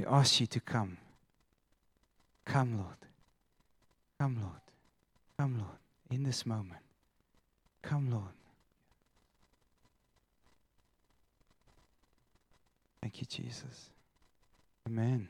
we ask you to come. Come, Lord. Come, Lord. Come, Lord, in this moment. Come, Lord. Thank you, Jesus. Amen.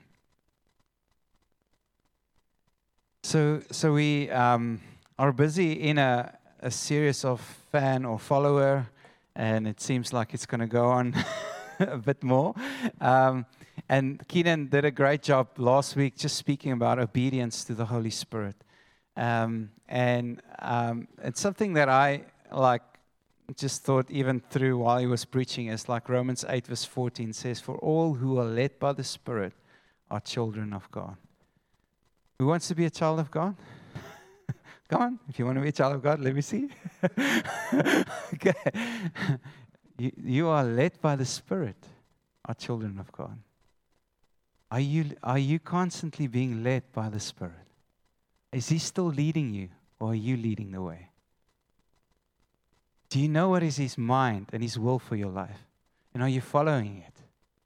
So we are busy in a series of fan or follower, and it seems like it's going to go on a bit more. And Keenan did a great job last week just speaking about obedience to the Holy Spirit. And it's something that I just thought even through while he was preaching is like Romans 8 verse 14 says, for all who are led by the Spirit are children of God. Who wants to be a child of God? Come on, if you want to be a child of God, let me see. Okay. You are led by the Spirit, are children of God. Are you constantly being led by the Spirit? Is He still leading you, or are you leading the way? Do you know what is His mind and His will for your life? And are you following it?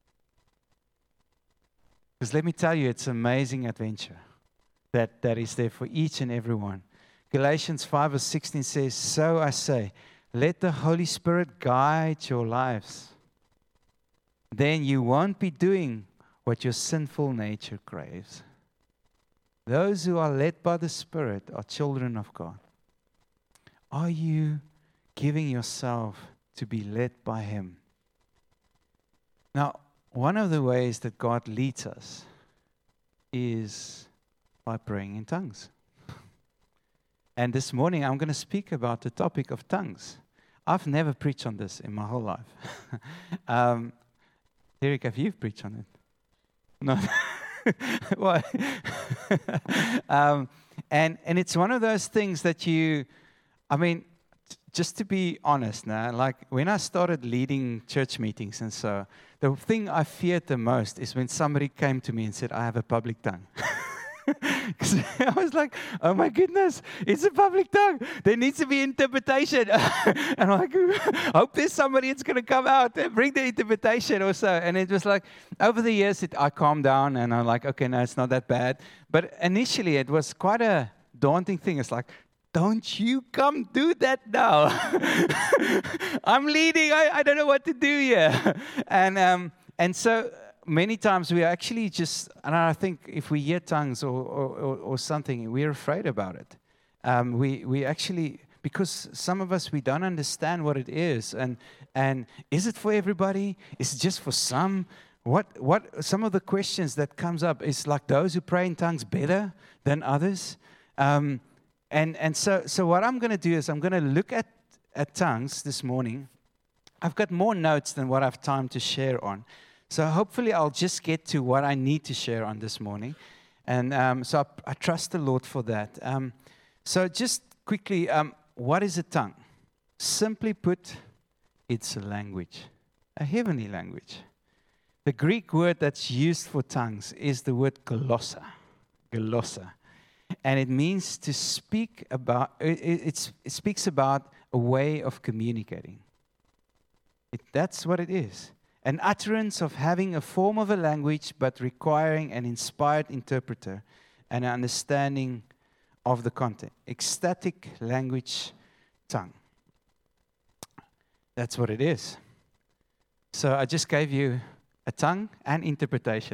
Because let me tell you, it's an amazing adventure that is there for each and every one. Galatians 5 verse 16 says, so I say, let the Holy Spirit guide your lives. Then you won't be doing what your sinful nature craves. Those who are led by the Spirit are children of God. Are you giving yourself to be led by Him? Now, one of the ways that God leads us is by praying in tongues. And this morning, I'm going to speak about the topic of tongues. I've never preached on this in my whole life. Eric, have you preached on it? No. Why? And it's one of those things that just to be honest now, like when I started leading church meetings and so, the thing I feared the most is when somebody came to me and said, I have a public tongue. Because I was like, oh my goodness, it's a public tongue. There needs to be interpretation. And I'm like, hope there's somebody that's going to come out and bring the interpretation or so. And it was like, over the years, I calmed down and I'm like, okay, no, it's not that bad. But initially, it was quite a daunting thing. It's like, don't you come do that now. I'm leading. I don't know what to do here. And so many times we actually just, and I think if we hear tongues or something, we're afraid about it. We actually, because some of us, we don't understand what it is. And is it for everybody? Is it just for some? What some of the questions that comes up is like, those who pray in tongues better than others? And so what I'm going to do is I'm going to look at tongues this morning. I've got more notes than what I have time to share on. So hopefully I'll just get to what I need to share on this morning. And so I trust the Lord for that. So just quickly, what is a tongue? Simply put, it's a language, a heavenly language. The Greek word that's used for tongues is the word glossa. Glossa. And it means to speak about, it speaks about a way of communicating. That's what it is. An utterance of having a form of a language, but requiring an inspired interpreter and an understanding of the content. Ecstatic language, tongue. That's what it is. So I just gave you a tongue and interpretation.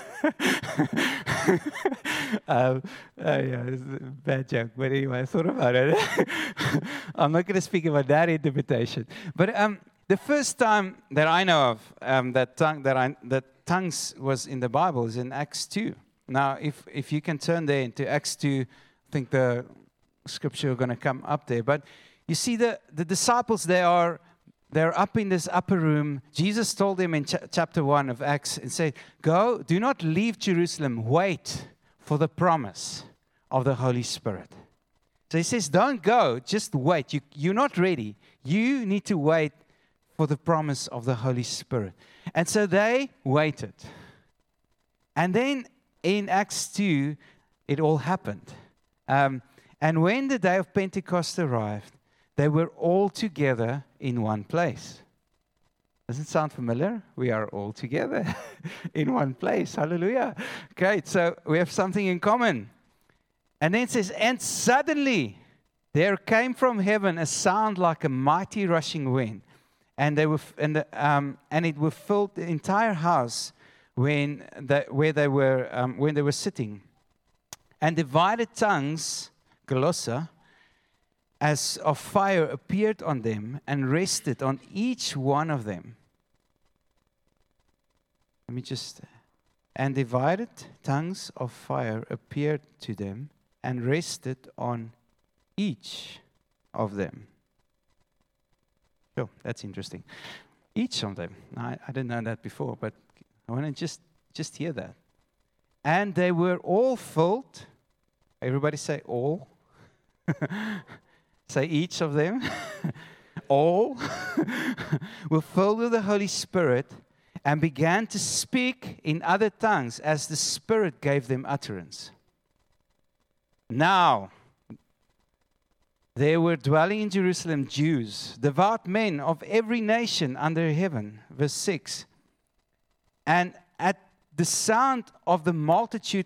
Yeah, it's a bad joke, but anyway, I thought about it. I'm not going to speak about that interpretation. But the first time that I know of that tongues was in the Bible is in Acts 2. Now, if you can turn there into Acts 2, I think the scripture is going to come up there. But you see the disciples, they're up in this upper room. Jesus told them in chapter 1 of Acts and said, go, do not leave Jerusalem, wait for the promise of the Holy Spirit. So he says, don't go, just wait. You're not ready. You need to wait for the promise of the Holy Spirit. And so they waited. And then in Acts 2, it all happened. And when the day of Pentecost arrived, they were all together in one place. Doesn't sound familiar? We are all together in one place. Hallelujah. Great. So we have something in common. And then it says, and suddenly there came from heaven a sound like a mighty rushing wind. And they were, and it would fill the entire house when they were sitting. And divided tongues, glossa, as of fire appeared on them and rested on each one of them. And divided tongues of fire appeared to them and rested on each of them. Oh, that's interesting. Each of them. I didn't know that before, but I want to just hear that. And they were all filled. Everybody say all. Say each of them. All were filled with the Holy Spirit and began to speak in other tongues as the Spirit gave them utterance. Now, there were dwelling in Jerusalem Jews, devout men of every nation under heaven. Verse 6. And at the sound of the multitude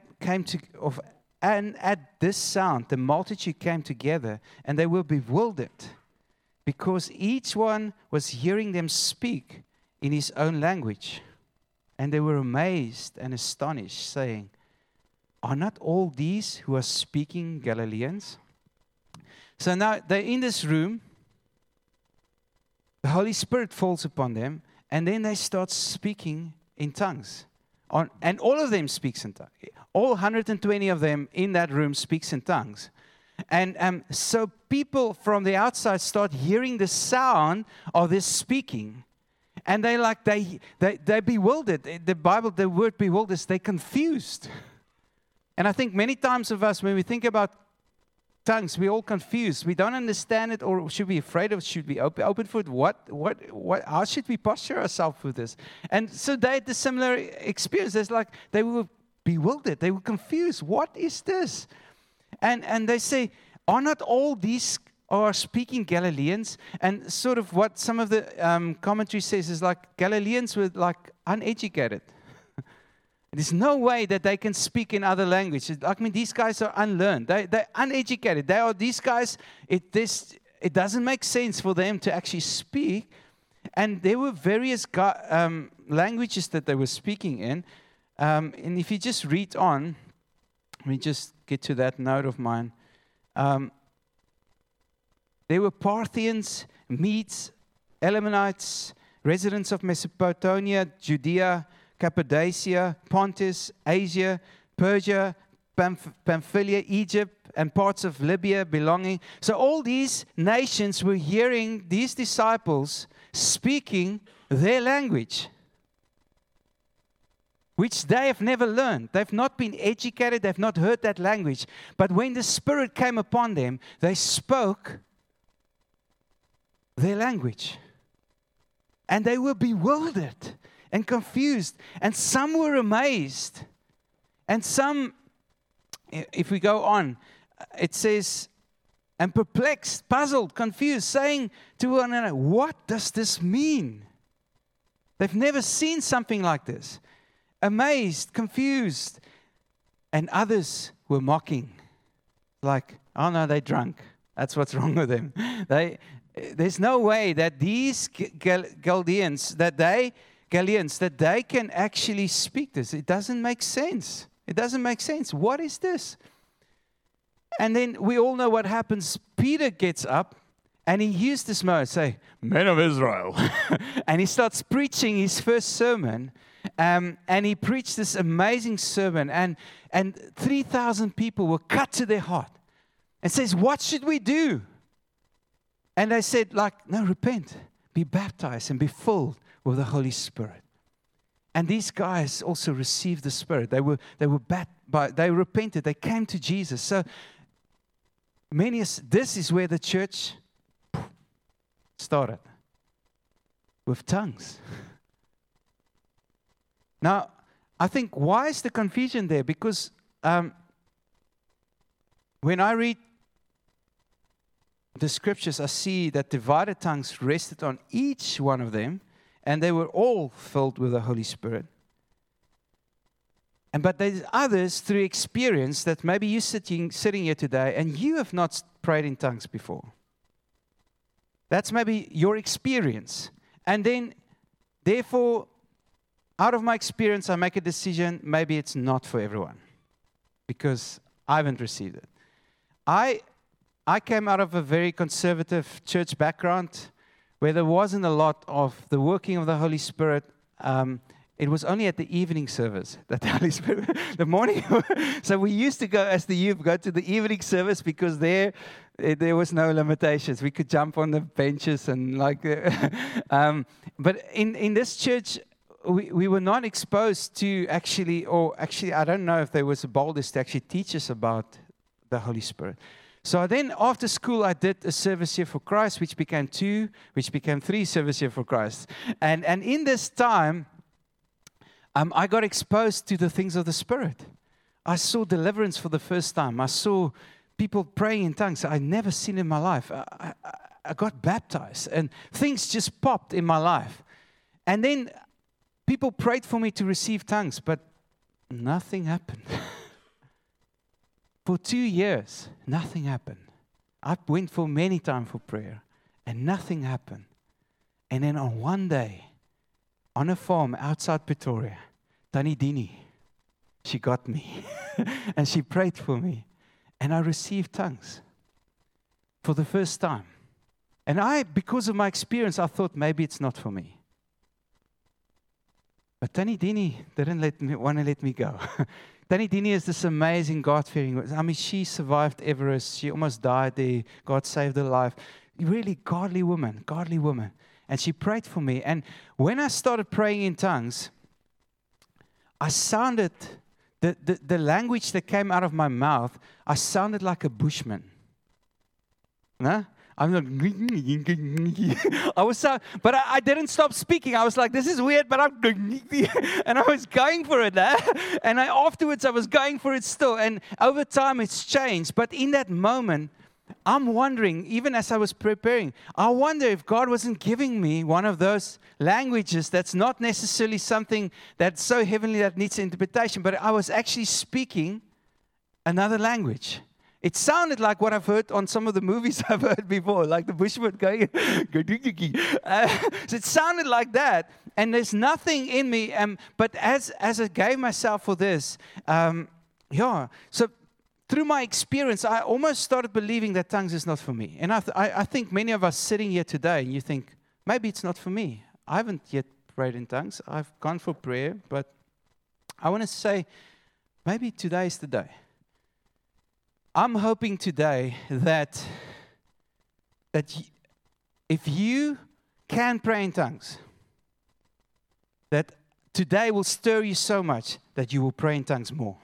and at this sound the multitude came together, and they were bewildered, because each one was hearing them speak in his own language. And they were amazed and astonished, saying, are not all these who are speaking Galileans? So now they're in this room. The Holy Spirit falls upon them, and then they start speaking in tongues. And all of them speaks in tongues. All 120 of them in that room speaks in tongues. And so people from the outside start hearing the sound of this speaking. And they're bewildered. The word bewildered, they're confused. And I think many times of us, when we think about tongues, we're all confused. We don't understand it, or should we be afraid of it? Should we open for it? What? How should we posture ourselves with this? And so they had the similar experience. It's like they were bewildered. They were confused. What is this? And they say, are not all these are speaking Galileans? And sort of what some of the commentary says is like Galileans were like uneducated. There's no way that they can speak in other languages. I mean, these guys are unlearned. They're uneducated. These guys, it doesn't make sense for them to actually speak. And there were various languages that they were speaking in. And if you just read on, let me just get to that note of mine. There were Parthians, Medes, Elamites, residents of Mesopotamia, Judea, Cappadocia, Pontus, Asia, Persia, Pamphylia, Egypt, and parts of Libya belonging. So all these nations were hearing these disciples speaking their language, which they have never learned. They've not been educated. They've not heard that language. But when the Spirit came upon them, they spoke their language. And they were bewildered and confused. And some were amazed. And some, if we go on, it says, and perplexed, puzzled, confused, saying to one another, what does this mean? They've never seen something like this. Amazed, confused. And others were mocking. Like, oh no, they're drunk. That's what's wrong with them. There's no way that these Galileans, that they can actually speak this. It doesn't make sense. It doesn't make sense. What is this? And then we all know what happens. Peter gets up and he used this moment, say, men of Israel. And he starts preaching his first sermon. And he preached this amazing sermon. And 3,000 people were cut to their heart. And says, what should we do? And they said, no, repent. Be baptized and be filled with the Holy Spirit. And these guys also received the Spirit. They repented. They came to Jesus. So this is where the church started, with tongues. Now, I think, why is the confusion there? Because when I read the scriptures, I see that divided tongues rested on each one of them, and they were all filled with the Holy Spirit. But there's others through experience that maybe you're sitting here today and you have not prayed in tongues before. That's maybe your experience. And then, therefore, out of my experience, I make a decision, maybe it's not for everyone because I haven't received it. I came out of a very conservative church background where there wasn't a lot of the working of the Holy Spirit. It was only at the evening service that the Holy Spirit, the morning. So we used to go, as the youth, go to the evening service because there was no limitations. We could jump on the benches and but in this church, we were not exposed to actually, I don't know if there was a boldness to actually teach us about the Holy Spirit. So then after school, I did a service here for Christ, which became 2, which became 3 service here for Christ. And in this time, I got exposed to the things of the Spirit. I saw deliverance for the first time. I saw people praying in tongues I'd never seen in my life. I got baptized, and things just popped in my life. And then people prayed for me to receive tongues, but nothing happened. For 2 years, nothing happened. I went for many times for prayer, and nothing happened. And then on one day, on a farm outside Pretoria, Tannie Dini, she got me. And she prayed for me. And I received tongues for the first time. And because of my experience, I thought maybe it's not for me. But Tannie Dini didn't want to let me go. Tannie Dini is this amazing God-fearing. I mean, she survived Everest. She almost died there. God saved her life. Really godly woman. And she prayed for me. And when I started praying in tongues, I sounded, the language that came out of my mouth, I sounded like a bushman. No? I'm like, but I didn't stop speaking. I was like, this is weird, but and I was going for it. And afterwards, I was going for it still. And over time, it's changed. But in that moment, I'm wondering, even as I was preparing, I wonder if God wasn't giving me one of those languages that's not necessarily something that's so heavenly that needs interpretation, but I was actually speaking another language. It sounded like what I've heard on some of the movies I've heard before, like the Bushman going, so it sounded like that, and there's nothing in me, but as I gave myself for this, so through my experience, I almost started believing that tongues is not for me. And I think many of us sitting here today, and you think, maybe it's not for me. I haven't yet prayed in tongues. I've gone for prayer, but I want to say, maybe today is the day. I'm hoping today that if you can pray in tongues, that today will stir you so much that you will pray in tongues more.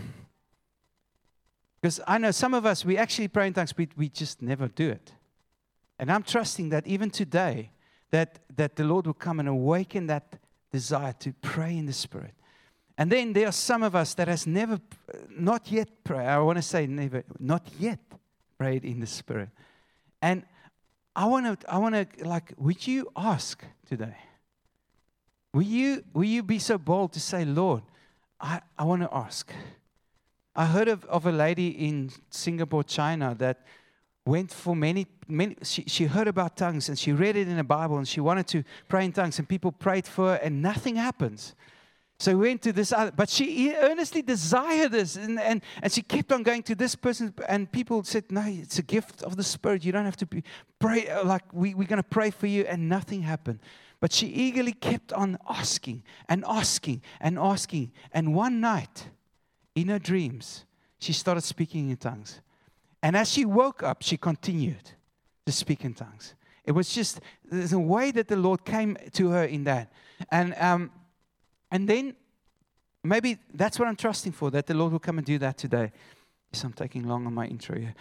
Because I know some of us, we actually pray in tongues, but we just never do it. And I'm trusting that even today, that the Lord will come and awaken that desire to pray in the Spirit. And then there are some of us that has not yet prayed. I want to say never, not yet prayed in the Spirit. And I want to would you ask today? Will you be so bold to say, Lord, I want to ask. I heard of a lady in Singapore, China, that went for many. She heard about tongues and she read it in the Bible and she wanted to pray in tongues and people prayed for her and nothing happens. So we went to this other, but she earnestly desired this, and she kept on going to this person, and people said, no, it's a gift of the Spirit. You don't have to pray, like we're going to pray for you, and nothing happened. But she eagerly kept on asking and asking and asking. And one night, in her dreams, she started speaking in tongues. And as she woke up, she continued to speak in tongues. It was just, there's a way that the Lord came to her in that. And then, maybe that's what I'm trusting for, that the Lord will come and do that today. Yes, I'm taking long on my intro here.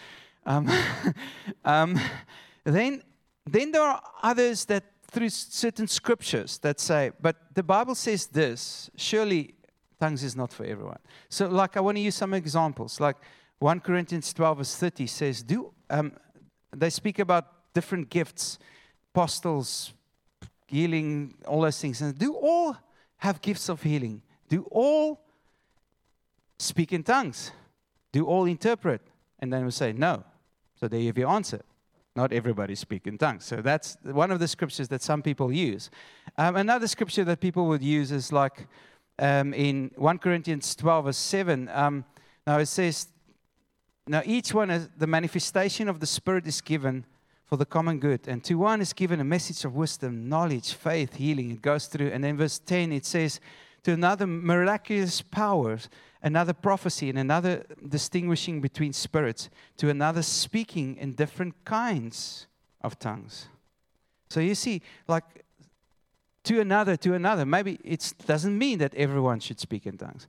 Then there are others that through certain scriptures that say, but the Bible says this, surely tongues is not for everyone. So I want to use some examples. Like 1 Corinthians 12 verse 30 says, they speak about different gifts, apostles, healing, all those things. And do all have gifts of healing? Do all speak in tongues? Do all interpret? And then we say, no. So there you have your answer. Not everybody speaks in tongues. So that's one of the scriptures that some people use. Another scripture that people would use is like in 1 Corinthians 12, verse 7. Now it says, now each one, is, the manifestation of the Spirit is given for the common good. And to one is given a message of wisdom, knowledge, faith, healing. It goes through. And then verse 10, it says, to another miraculous powers, another prophecy, and another distinguishing between spirits, to another speaking in different kinds of tongues. So you see, like, to another. Maybe it doesn't mean that everyone should speak in tongues.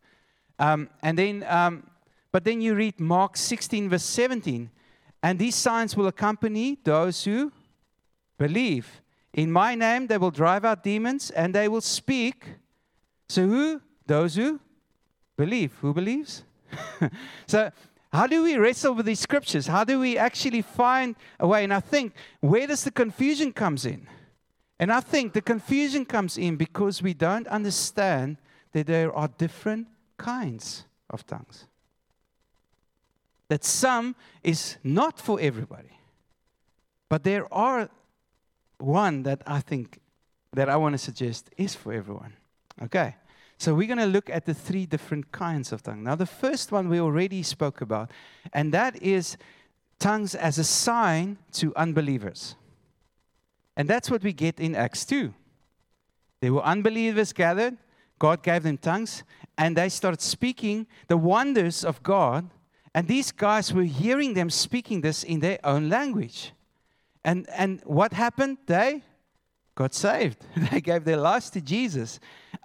But then you read Mark 16, verse 17, and these signs will accompany those who believe. In my name they will drive out demons, and they will speak. So who? Those who believe. Who believes? So how do we wrestle with these scriptures? How do we actually find a way? And I think, where does the confusion comes in? And I think the confusion comes in because we don't understand that there are different kinds of tongues. That some is not for everybody. But there are one that I think, that I want to suggest is for everyone. Okay, so we're going to look at the 3 different kinds of tongue. Now, the first one we already spoke about, and that is tongues as a sign to unbelievers. And that's what we get in Acts 2. There were unbelievers gathered, God gave them tongues, and they started speaking the wonders of God, and these guys were hearing them speaking this in their own language. And what happened? They got saved. They gave their lives to Jesus.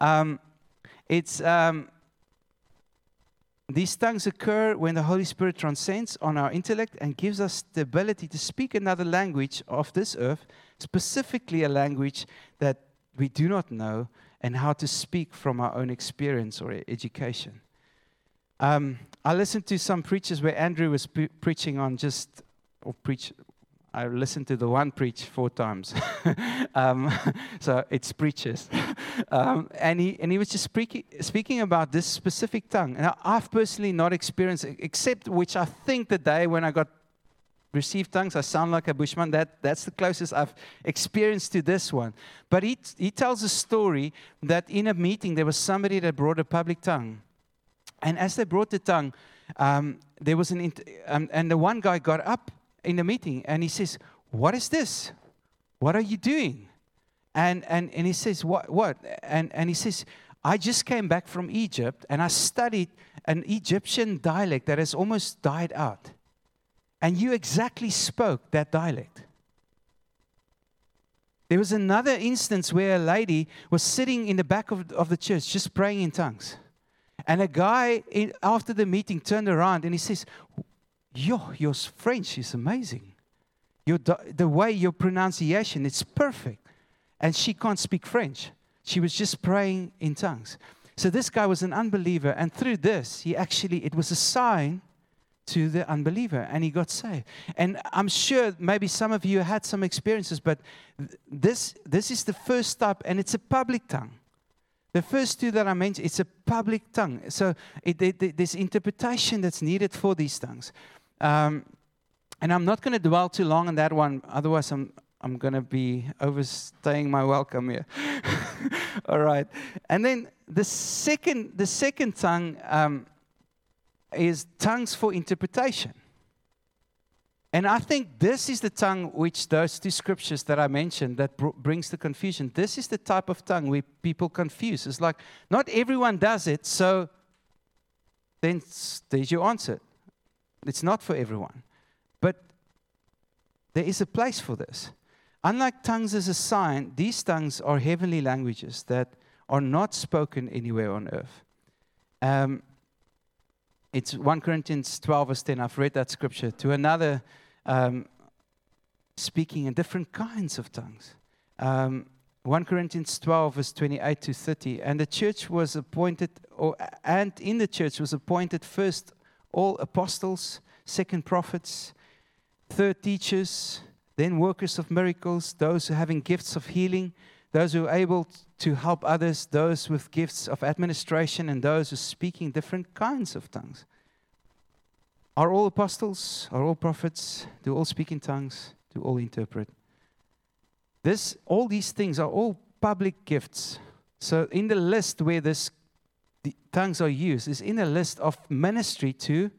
These tongues occur when the Holy Spirit transcends on our intellect and gives us the ability to speak another language of this earth, specifically a language that we do not know, and how to speak from our own experience or education. I listened to some preachers where Andrew was preaching on I listened to the one preach 4 times. So it's preachers. And he was just speaking about this specific tongue. And I've personally not experienced it, except which I think the day when I received tongues, I sound like a bushman. That's the closest I've experienced to this one. But he tells a story that in a meeting, there was somebody that brought a public tongue. And as they brought the tongue, there was and the one guy got up in the meeting, and he says, "What is this? What are you doing?" And he says, "What?" And he says, "I just came back from Egypt, and I studied an Egyptian dialect that has almost died out. And you exactly spoke that dialect." There was another instance where a lady was sitting in the back of the church just praying in tongues. And a guy after the meeting turned around and he says, your French is amazing. The way your pronunciation, it's perfect. And she can't speak French. She was just praying in tongues. So this guy was an unbeliever. And through this, it was a sign to the unbeliever. And he got saved. And I'm sure maybe some of you had some experiences. But this is the first type. And it's a public tongue. The first 2 that I mentioned, it's a public tongue. So there's interpretation that's needed for these tongues. And I'm not going to dwell too long on that one. Otherwise, I'm going to be overstaying my welcome here. All right. And then the second tongue is tongues for interpretation. And I think this is the tongue which those 2 scriptures that I mentioned that brings the confusion. This is the type of tongue where people confuse. It's like, not everyone does it, so then there's your answer. It's not for everyone. But there is a place for this. Unlike tongues as a sign, these tongues are heavenly languages that are not spoken anywhere on earth. It's 1 Corinthians 12, verse 10. I've read that scripture. To another, speaking in different kinds of tongues. 1 Corinthians 12, verse 28 to 30. And the church was appointed, and in the church was appointed first all apostles, second prophets, third teachers, then workers of miracles, those who having gifts of healing, those who are able to help others, those with gifts of administration, and those who speak in different kinds of tongues. Are all apostles? Are all prophets? Do all speak in tongues? Do all interpret? All these things are all public gifts. So in the list where the tongues are used is in a list of ministry to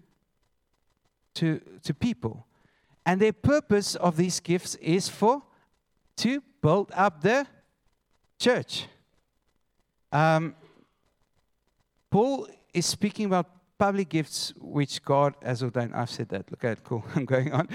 people. And the purpose of these gifts is to build up the church. Paul is speaking about public gifts which God has ordained. I've said that. Okay, cool. I'm going on.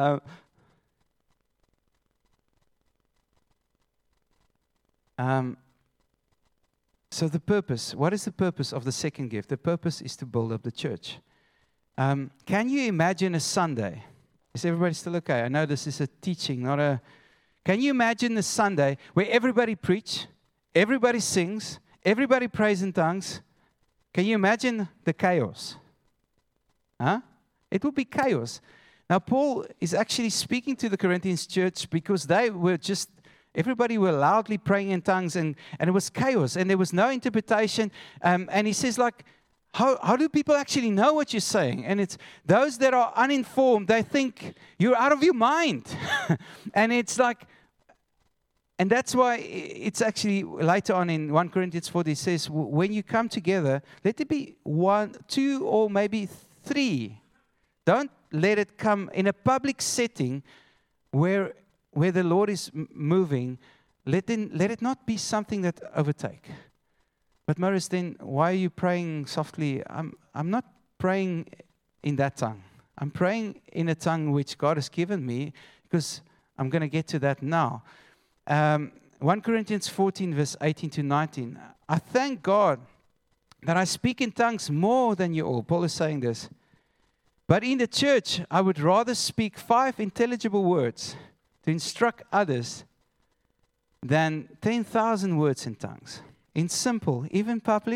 So the purpose, what is the purpose of the second gift? The purpose is to build up the church. Can you imagine a Sunday? Is everybody still okay? I know this is a teaching, not a... Can you imagine a Sunday where everybody preach, everybody sings, everybody prays in tongues? Can you imagine the chaos? Huh? It would be chaos. Now, Paul is actually speaking to the Corinthians church because they were just... Everybody were loudly praying in tongues, and it was chaos, and there was no interpretation. And he says, like, how do people actually know what you're saying? And it's those that are uninformed, they think you're out of your mind. And it's like, and that's why it's actually later on in 1 Corinthians 4, it says, when you come together, let it be 1, 2, or maybe 3. Don't let it come in a public setting where the Lord is moving. Let it not be something that overtake. But Maurice, then why are you praying softly? I'm not praying in that tongue. I'm praying in a tongue which God has given me, because I'm going to get to that now. 1 Corinthians 14, verse 18 to 19. I thank God that I speak in tongues more than you all. Paul is saying this. But in the church, I would rather speak 5 intelligible words to instruct others than 10,000 words in tongues. In simple, even public,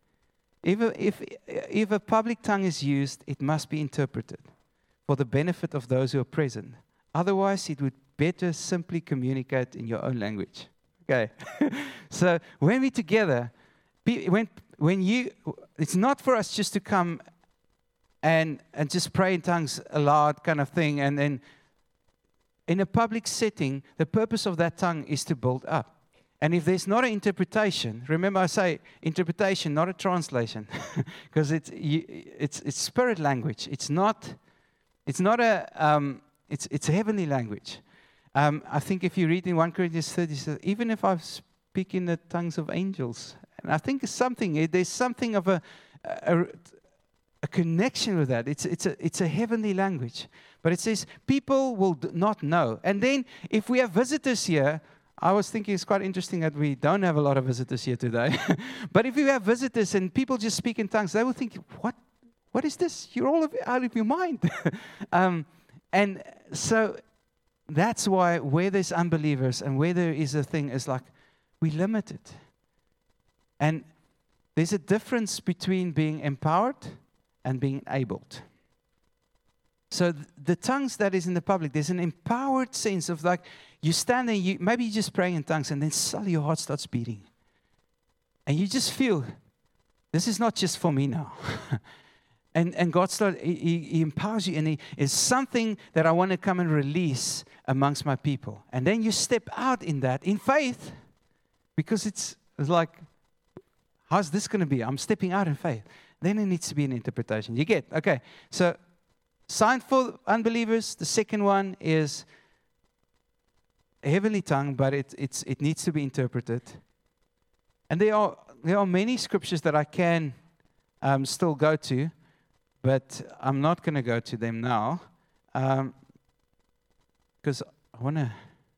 if a public tongue is used, it must be interpreted for the benefit of those who are present. Otherwise, it would better simply communicate in your own language. Okay. So when we're together, it's not for us just to come and just pray in tongues aloud kind of thing, and then in a public setting, the purpose of that tongue is to build up. And if there's not an interpretation, remember I say interpretation, not a translation, because it's spirit language. It's a heavenly language. I think if you read in 1 Corinthians 30, it says, even if I speak in the tongues of angels, and I think there's something of a connection with that. It's a heavenly language. But it says people will not know. And then if we have visitors here, I was thinking it's quite interesting that we don't have a lot of visitors here today. But if you have visitors and people just speak in tongues, they will think, what is this? You're all out of your mind. And so that's why where there's unbelievers and where there is a thing is like, we limit it. And there's a difference between being empowered and being enabled. So the tongues that is in the public, there's an empowered sense of like, you stand there, maybe you're just praying in tongues, and then suddenly your heart starts beating. And you just feel, this is not just for me now. and God He empowers you, and it's something that I want to come and release amongst my people. And then you step out in that, in faith, because it's like, how's this going to be? I'm stepping out in faith. Then it needs to be an interpretation. You get? Okay. So, sign for unbelievers. The second one is a heavenly tongue, but it needs to be interpreted. And there are many scriptures that I can still go to, but I'm not going to go to them now because I want to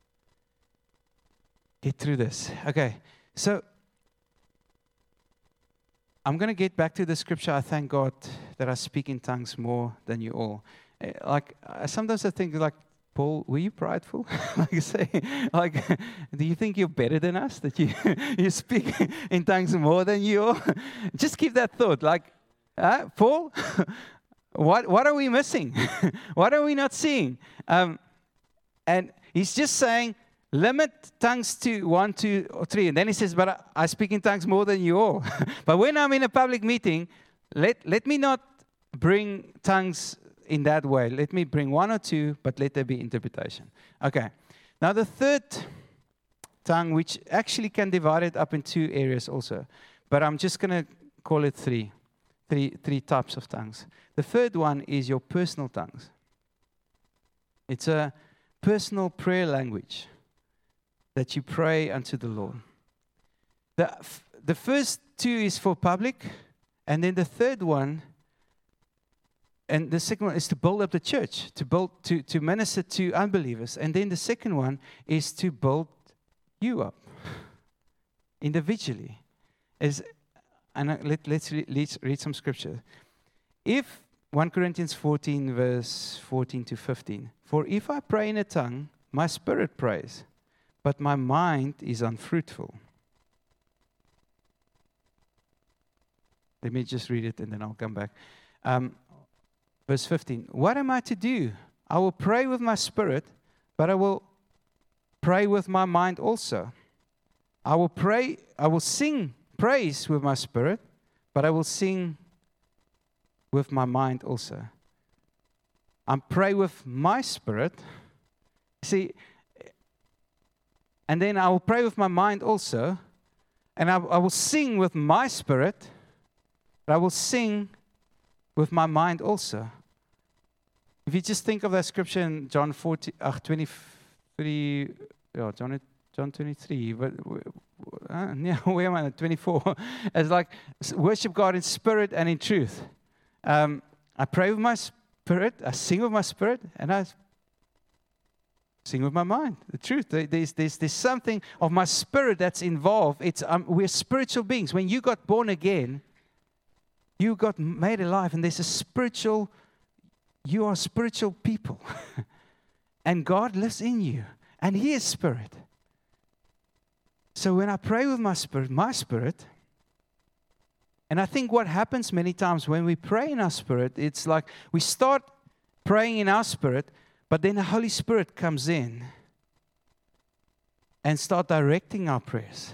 get through this. Okay, so I'm going to get back to the scripture. I thank God that I speak in tongues more than you all. Sometimes I think, like, Paul, were you prideful? Like I say, like, do you think you're better than us, that you speak in tongues more than you all? Just keep that thought. Like, Paul, what are we missing? What are we not seeing? And he's just saying, limit tongues to 1, 2, or 3. And then he says, but I speak in tongues more than you all. But when I'm in a public meeting, let me not bring tongues in that way. Let me bring 1 or 2, but let there be interpretation. Okay. Now the third tongue, which actually can divide it up in 2 areas also. But I'm just going to call it three types of tongues. The third one is your personal tongues. It's a personal prayer language that you pray unto the Lord. The first 2 is for public, and then the third one, and the second one is to build up the church, to minister to unbelievers. And then the second one is to build you up individually. Let's read some scripture. If 1 Corinthians 14, verse 14 to 15. For if I pray in a tongue, my spirit prays, but my mind is unfruitful. Let me just read it and then I'll come back. Verse 15. What am I to do? I will pray with my spirit, but I will pray with my mind also. I will sing praise with my spirit, but I will sing with my mind also. I pray with my spirit. See, and then I will pray with my mind also, and I will sing with my spirit, but I will sing with my mind also. If you just think of that scripture in John 23, John 23, but where am I? 24. It's like worship God in spirit and in truth. I pray with my spirit, I sing with my spirit, and I sing with my mind. The truth. There's something of my spirit that's involved. We're spiritual beings. When you got born again, you got made alive, and there's a spiritual. You are spiritual people, and God lives in you, and He is spirit. So when I pray with my spirit, and I think what happens many times when we pray in our spirit, it's like we start praying in our spirit, but then the Holy Spirit comes in and start directing our prayers.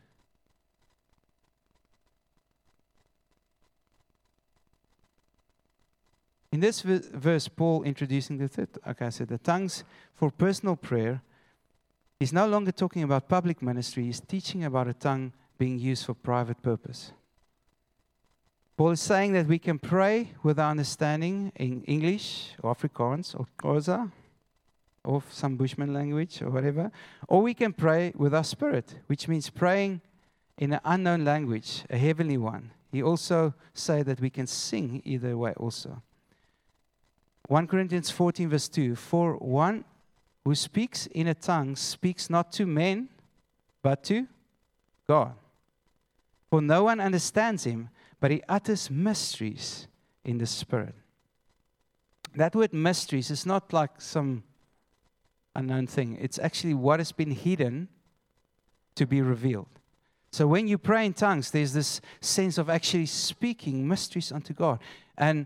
In this verse, Paul introducing the third, okay, I said the tongues for personal prayer. He's no longer talking about public ministry. He's teaching about a tongue being used for private purpose. Paul is saying that we can pray with our understanding in English or Afrikaans or Xhosa or some Bushman language or whatever. Or we can pray with our spirit, which means praying in an unknown language, a heavenly one. He also said that we can sing either way also. 1 Corinthians 14 verse 2, for one who speaks in a tongue speaks not to men, but to God. For no one understands him, but he utters mysteries in the Spirit. That word mysteries is not like some unknown thing. It's actually what has been hidden to be revealed. So when you pray in tongues, there's this sense of actually speaking mysteries unto God. And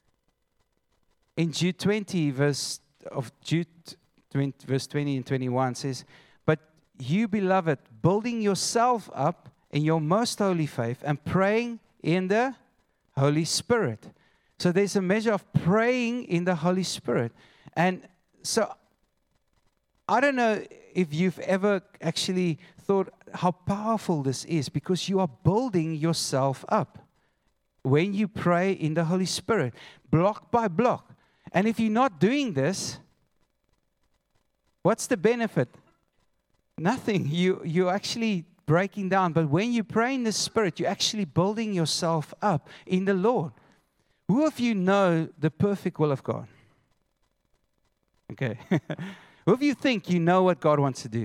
in Jude 20, verse 20 and 21 says, but you, beloved, building yourself up in your most holy faith and praying in the Holy Spirit. So there's a measure of praying in the Holy Spirit. And so I don't know if you've ever actually thought how powerful this is, because you are building yourself up when you pray in the Holy Spirit, block by block. And if you're not doing this, what's the benefit? Nothing. You're actually breaking down. But when you pray in the Spirit, you're actually building yourself up in the Lord. Who of you know the perfect will of God? Okay. Who of you think you know what God wants to do?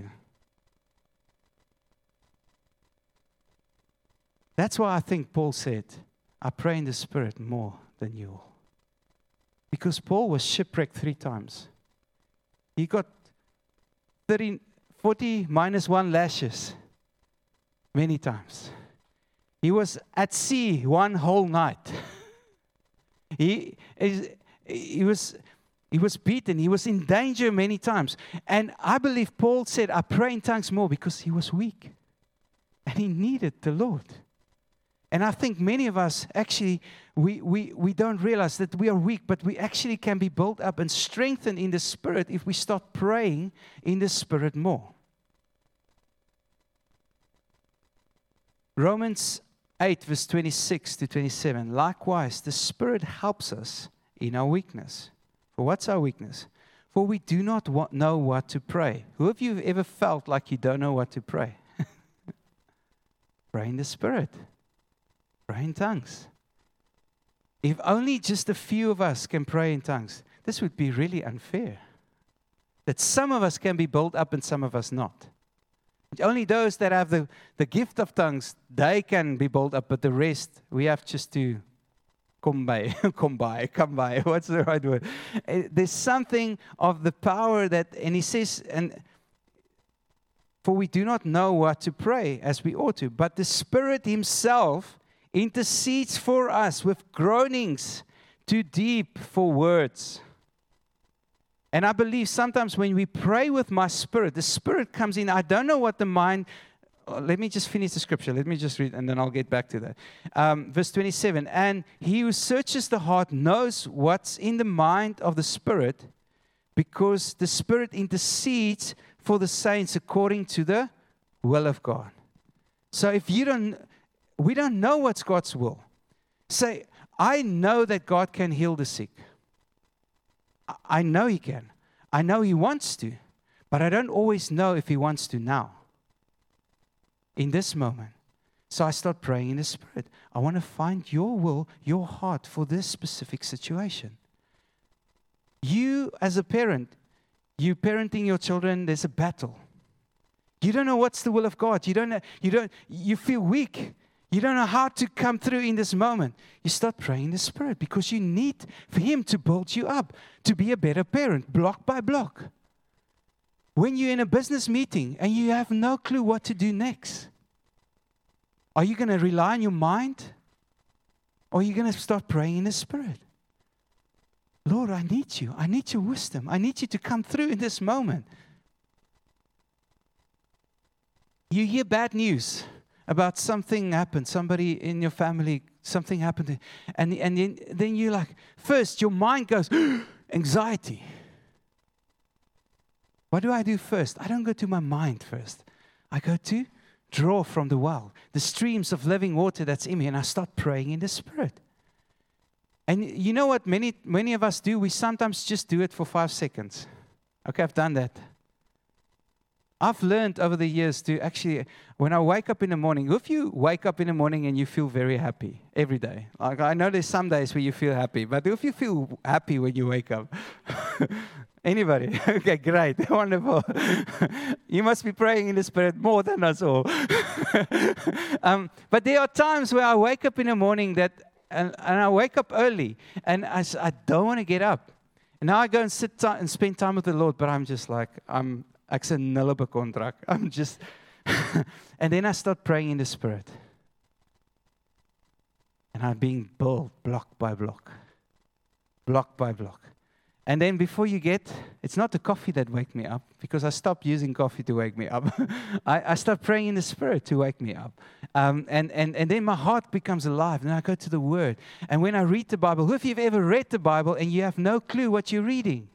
That's why I think Paul said, I pray in the Spirit more than you all. Because Paul was shipwrecked 3 times. He got 40 minus 1 lashes many times. He was at sea one whole night. He was He was beaten. He was in danger many times. And I believe Paul said, I pray in tongues more because he was weak. And he needed the Lord. And I think many of us actually, we don't realize that we are weak, but we actually can be built up and strengthened in the Spirit if we start praying in the Spirit more. Romans 8, verse 26 to 27. Likewise, the Spirit helps us in our weakness. For what's our weakness? For we do not know what to pray. Who of you have ever felt like you don't know what to pray? Pray in the Spirit. Pray in tongues. If only just a few of us can pray in tongues, this would be really unfair. That some of us can be built up and some of us not. Only those that have the gift of tongues, they can be built up, but the rest, we have just to come by. What's the right word? There's something of the power that, and he says, for we do not know what to pray as we ought to, but the Spirit himself intercedes for us with groanings too deep for words. And I believe sometimes when we pray with my spirit, the Spirit comes in. I don't know what the mind. Let me just finish the scripture. Let me just read, and then I'll get back to that. Verse 27. And he who searches the heart knows what's in the mind of the Spirit, because the Spirit intercedes for the saints according to the will of God. So if we don't know what's God's will. Say, I know that God can heal the sick. I know He can. I know He wants to. But I don't always know if He wants to now. In this moment. So I start praying in the Spirit. I want to find your will, your heart for this specific situation. You as a parent, you parenting your children, there's a battle. You don't know what's the will of God. You feel weak. You don't know how to come through in this moment. You start praying in the Spirit because you need for Him to build you up, to be a better parent, block by block. When you're in a business meeting and you have no clue what to do next, are you going to rely on your mind? Or are you going to start praying in the Spirit? Lord, I need you. I need your wisdom. I need you to come through in this moment. You hear bad news about something happened, somebody in your family, something happened, and then you're like, first your mind goes, anxiety. What do I do first? I don't go to my mind first. I go to draw from the well, the streams of living water that's in me, and I start praying in the Spirit. And you know what many of us do? We sometimes just do it for 5 seconds. Okay, I've done that. I've learned over the years to actually, when I wake up in the morning, if you wake up in the morning and you feel very happy every day, like I know there's some days where you feel happy, but if you feel happy when you wake up, anybody? Okay, great, wonderful. You must be praying in the Spirit more than us all. But there are times where I wake up in the morning and I wake up early, and I don't want to get up. And now I go and sit and spend time with the Lord, but I'm just like, ek se nulle bekontrak. I'm just, and then I start praying in the Spirit. And I'm being built block by block. Block by block. And then before you get, it's not the coffee that wakes me up, because I stopped using coffee to wake me up. I start praying in the Spirit to wake me up. And then my heart becomes alive, and I go to the Word. And when I read the Bible, who of you have ever read the Bible and you have no clue what you're reading?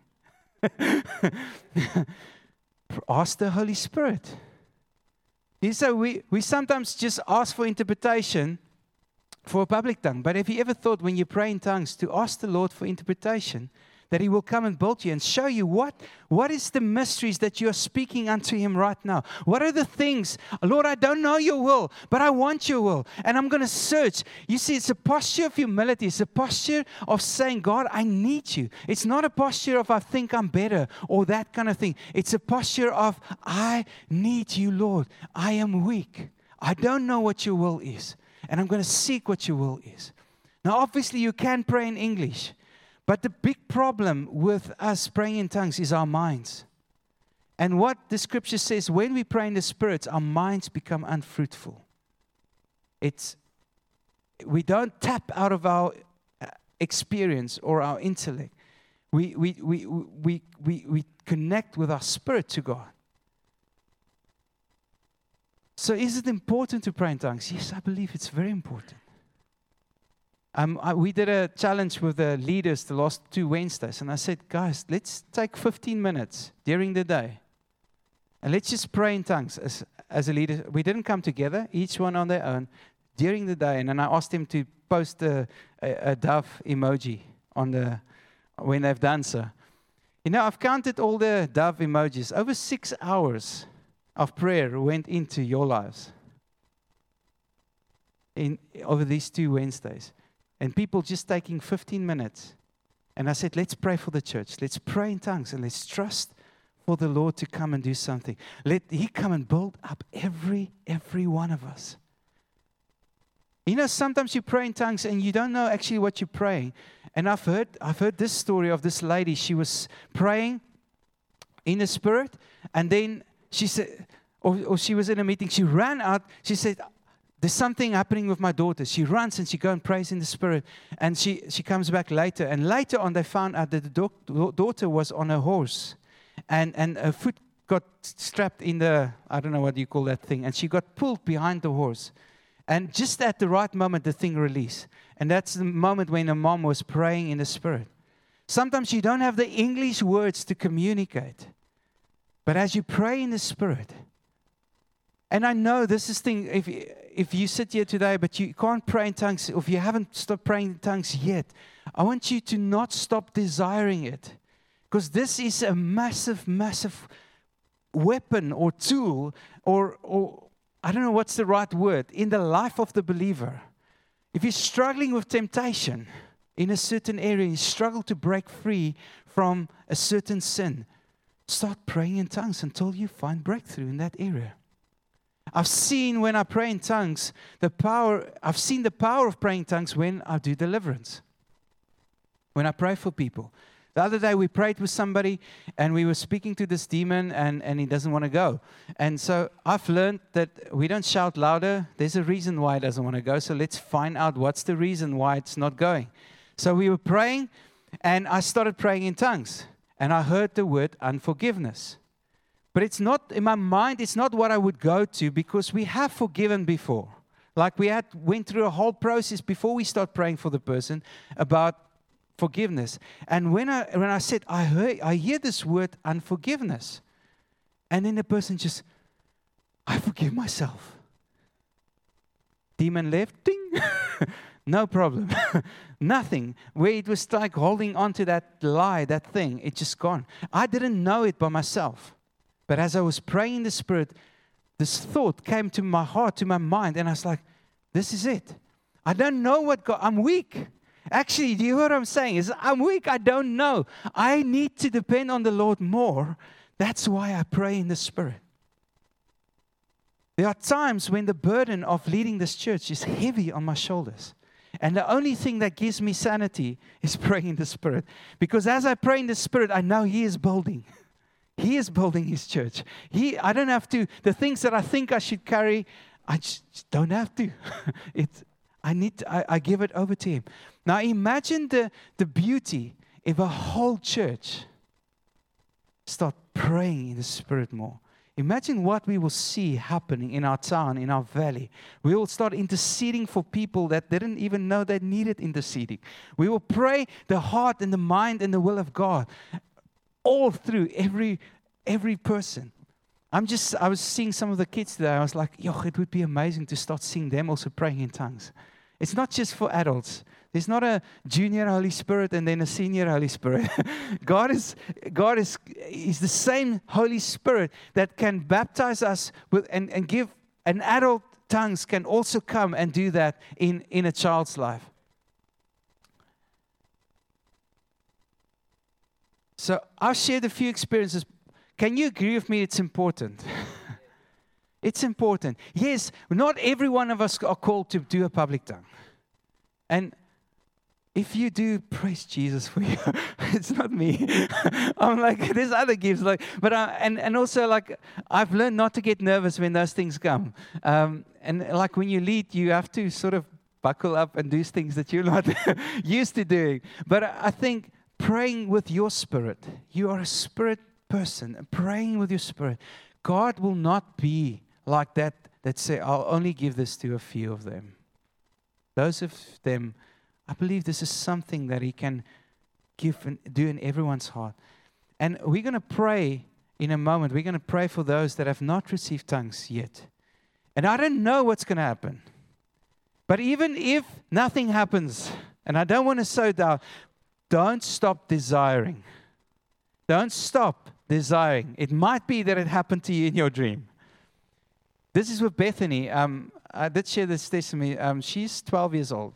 Ask the Holy Spirit. So we sometimes just ask for interpretation for a public tongue. But have you ever thought when you pray in tongues to ask the Lord for interpretation, that He will come and build you and show you what is the mysteries that you are speaking unto Him right now? What are the things? Lord, I don't know your will, but I want your will. And I'm going to search. You see, it's a posture of humility. It's a posture of saying, God, I need you. It's not a posture of I think I'm better or that kind of thing. It's a posture of I need you, Lord. I am weak. I don't know what your will is. And I'm going to seek what your will is. Now, obviously, you can pray in English. But the big problem with us praying in tongues is our minds. And what the scripture says, when we pray in the Spirit, our minds become unfruitful. We don't tap out of our experience or our intellect. we connect with our spirit to God. So is it important to pray in tongues? Yes, I believe it's very important. We did a challenge with the leaders the last 2 Wednesdays, and I said, guys, let's take 15 minutes during the day, and let's just pray in tongues as a leader. We didn't come together, each one on their own, during the day, and then I asked them to post a dove emoji when they've done so. I've counted all the dove emojis. Over 6 hours of prayer went into your lives over these 2 Wednesdays. And people just taking 15 minutes. And I said, let's pray for the church. Let's pray in tongues and let's trust for the Lord to come and do something. Let He come and build up every one of us. Sometimes you pray in tongues and you don't know actually what you're praying. And I've heard this story of this lady. She was praying in the Spirit, and then she said, or she was in a meeting. She ran out. She said, there's something happening with my daughter. She runs and she goes and prays in the Spirit. And she comes back later. And later on, they found out that the daughter was on a horse. And her foot got strapped in I don't know what you call that thing. And she got pulled behind the horse. And just at the right moment, the thing released. And that's the moment when the mom was praying in the Spirit. Sometimes you don't have the English words to communicate. But as you pray in the Spirit, and I know this is thing, if you sit here today, but you can't pray in tongues, or if you haven't stopped praying in tongues yet, I want you to not stop desiring it. Because this is a massive, massive weapon or tool, or I don't know what's the right word, in the life of the believer. If you're struggling with temptation in a certain area, you struggle to break free from a certain sin, start praying in tongues until you find breakthrough in that area. I've seen when I pray in tongues, I've seen the power of praying in tongues when I do deliverance. When I pray for people. The other day we prayed with somebody and we were speaking to this demon and he doesn't want to go. And so I've learned that we don't shout louder. There's a reason why it doesn't want to go. So let's find out what's the reason why it's not going. So we were praying and I started praying in tongues. And I heard the word unforgiveness. But it's not, in my mind, it's not what I would go to because we have forgiven before. Like went through a whole process before we start praying for the person about forgiveness. And when I said, I hear this word unforgiveness. And then the person just, I forgive myself. Demon left, ding. No problem. Nothing. Where it was like holding on to that lie, that thing, it just gone. I didn't know it by myself. But as I was praying in the Spirit, this thought came to my heart, to my mind, and I was like, this is it. I don't know what God, I'm weak. Actually, do you hear what I'm saying? I'm weak, I don't know. I need to depend on the Lord more. That's why I pray in the Spirit. There are times when the burden of leading this church is heavy on my shoulders. And the only thing that gives me sanity is praying in the Spirit. Because as I pray in the Spirit, I know He is building. He is building His church. I don't have to, the things that I think I should carry, I just don't have to. I give it over to Him. Now imagine the beauty if a whole church start praying in the Spirit more. Imagine what we will see happening in our town, in our valley. We will start interceding for people that didn't even know they needed interceding. We will pray the heart and the mind and the will of God all through every person. I was seeing some of the kids today. I was like, it would be amazing to start seeing them also praying in tongues. It's not just for adults. There's not a junior Holy Spirit and then a senior Holy Spirit. God is the same Holy Spirit that can baptize us with and give an adult tongues can also come and do that in a child's life. So I've shared a few experiences. Can you agree with me it's important? It's important. Yes, not every one of us are called to do a public tongue. And if you do, praise Jesus for you. It's not me. I'm like, there's other gifts. But and also I've learned not to get nervous when those things come. And like when you lead, you have to sort of buckle up and do things that you're not used to doing. But I think praying with your spirit. You are a spirit person, praying with your spirit. God will not be like that say, I'll only give this to a few of them. Those of them, I believe this is something that He can give and do in everyone's heart. And we're going to pray in a moment. We're going to pray for those that have not received tongues yet. And I don't know what's going to happen. But even if nothing happens, and I don't want to sow doubt, don't stop desiring. Don't stop desiring. It might be that it happened to you in your dream. This is with Bethany. I did share this testimony. She's 12 years old.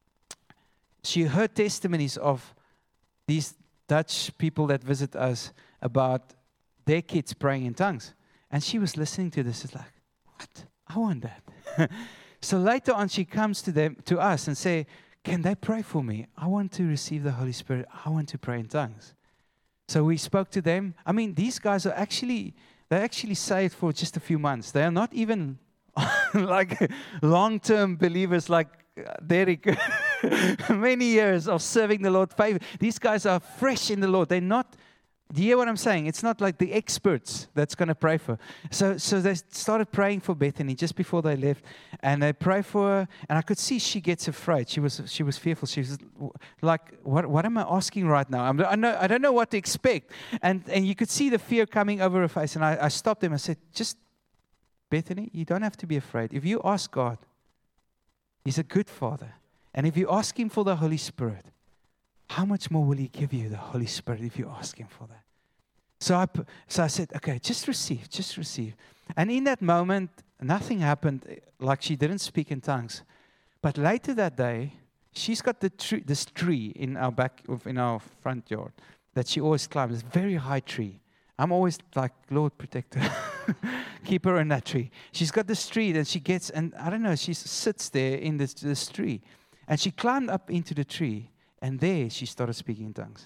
She heard testimonies of these Dutch people that visit us about their kids praying in tongues. And she was listening to this. It's like, what? I want that. So later on, she comes to us and say, can they pray for me? I want to receive the Holy Spirit. I want to pray in tongues. So we spoke to them. I mean, these guys are actually saved for just a few months. They are not even like long-term believers like Derek. Many years of serving the Lord. These guys are fresh in the Lord. They're not, do you hear what I'm saying? It's not like the experts that's going to pray for. So they started praying for Bethany just before they left. And they pray for her. And I could see she gets afraid. She was fearful. She was like, what am I asking right now? I don't know what to expect. And you could see the fear coming over her face. And I stopped them. I said, just, Bethany, you don't have to be afraid. If you ask God, He's a good Father. And if you ask Him for the Holy Spirit, how much more will He give you the Holy Spirit if you ask Him for that? So I said, okay, just receive. And in that moment, nothing happened, like she didn't speak in tongues. But later that day, she's got this tree in our front yard that she always climbs. It's a very high tree. I'm always like, Lord, protect her. Keep her in that tree. She's got this tree that she gets, and I don't know, she sits there in this tree. And she climbed up into the tree, and there she started speaking in tongues.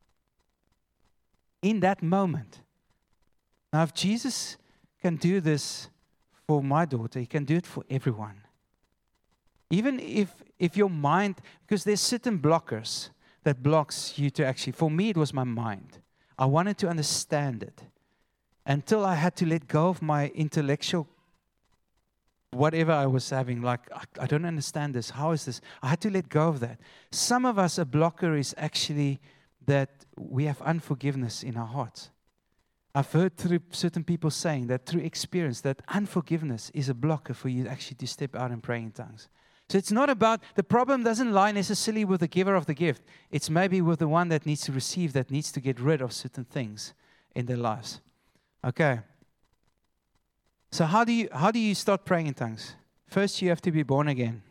In that moment. Now, if Jesus can do this for my daughter, He can do it for everyone. Even if your mind, because there's certain blockers that blocks you to actually, for me it was my mind. I wanted to understand it until I had to let go of my intellectual whatever I was having, like, I don't understand this. How is this? I had to let go of that. Some of us, a blocker is actually that we have unforgiveness in our hearts. I've heard through certain people saying that through experience, that unforgiveness is a blocker for you actually to step out and pray in tongues. So it's not about, the problem doesn't lie necessarily with the giver of the gift. It's maybe with the one that needs to receive, that needs to get rid of certain things in their lives. Okay. So how do you start praying in tongues? First, you have to be born again.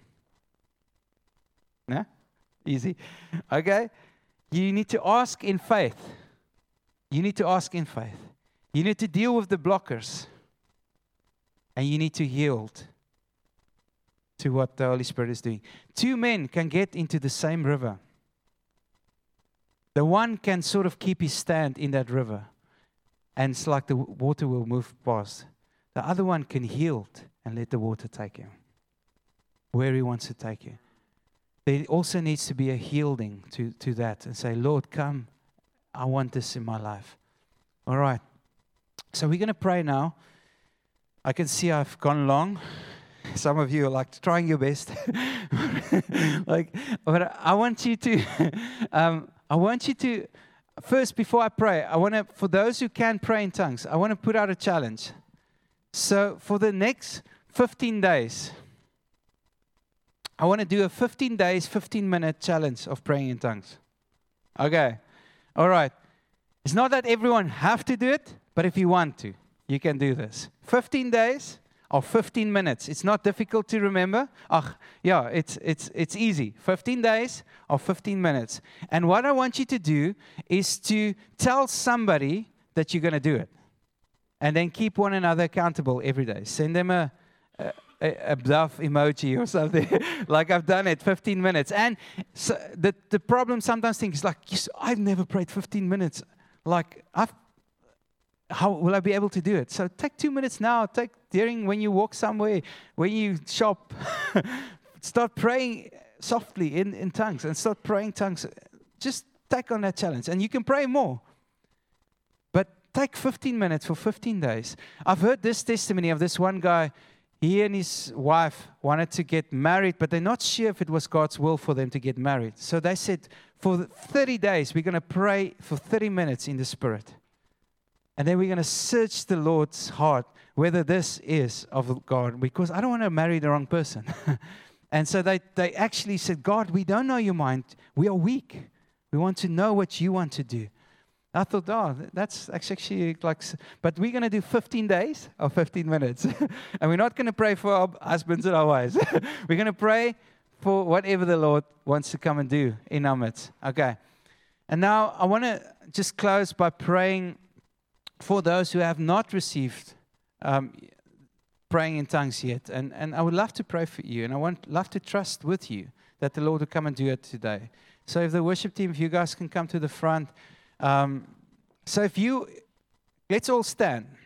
No? Easy. Okay? You need to ask in faith. You need to ask in faith. You need to deal with the blockers. And you need to yield to what the Holy Spirit is doing. Two men can get into the same river. The one can sort of keep his stand in that river. And it's like the water will move past. The other one can yield and let the water take him where He wants to take you. There also needs to be a yielding to that and say, Lord, come. I want this in my life. All right. So we're going to pray now. I can see I've gone long. Some of you are like trying your best. But I want you to, first, before I pray, for those who can pray in tongues, I want to put out a challenge. So for the next 15 days, I want to do a 15 days, 15-minute challenge of praying in tongues. Okay. All right. It's not that everyone have to do it, but if you want to, you can do this. 15 days or 15 minutes. It's not difficult to remember. It's easy. 15 days or 15 minutes. And what I want you to do is to tell somebody that you're going to do it. And then keep one another accountable every day. Send them a dove emoji or something. Like, I've done it, 15 minutes. And so the problem sometimes thinks like, yes, I've never prayed 15 minutes. Like, how will I be able to do it? So take 2 minutes now. Take during when you walk somewhere, when you shop. Start praying softly in tongues and start praying tongues. Just take on that challenge. And you can pray more. But take 15 minutes for 15 days. I've heard this testimony of this one guy. He and his wife wanted to get married, but they're not sure if it was God's will for them to get married. So they said, for 30 days, we're going to pray for 30 minutes in the Spirit. And then we're going to search the Lord's heart, whether this is of God, because I don't want to marry the wrong person. And so they actually said, God, we don't know your mind. We are weak. We want to know what you want to do. I thought, oh, that's actually like, but we're going to do 15 days or 15 minutes. And we're not going to pray for our husbands and our wives. We're going to pray for whatever the Lord wants to come and do in our midst. Okay. And now I want to just close by praying for those who have not received praying in tongues yet. And I would love to pray for you. And I love to trust with you that the Lord will come and do it today. So if the worship team, if you guys can come to the front. So let's all stand.